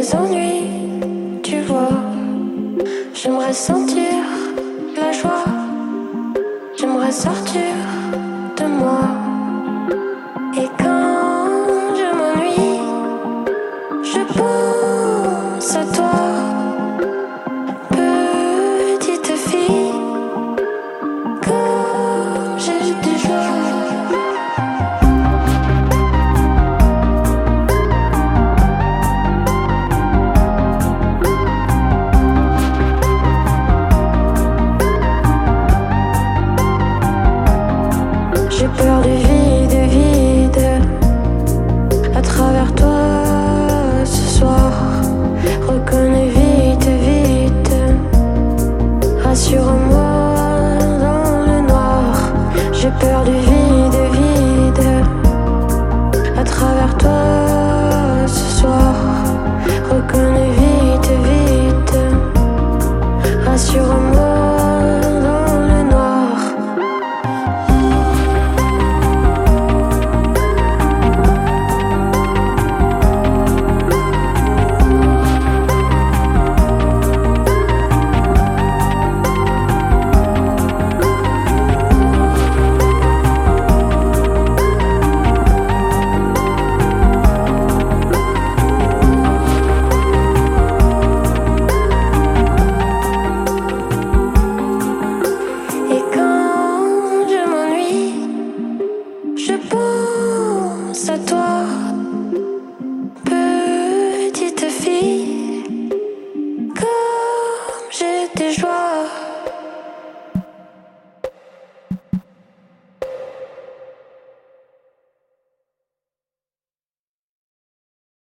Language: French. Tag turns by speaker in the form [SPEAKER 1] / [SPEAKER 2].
[SPEAKER 1] mes ennuis, tu vois. J'aimerais sentir la joie, j'aimerais sortir de moi. Et quand je m'ennuie, je pense à toi, petite fille, comme j'ai des joies. J'ai peur du vide, vide. À travers toi ce soir, reconnais vite, vite. Rassure-moi dans le noir. J'ai peur du vide, vide. À travers toi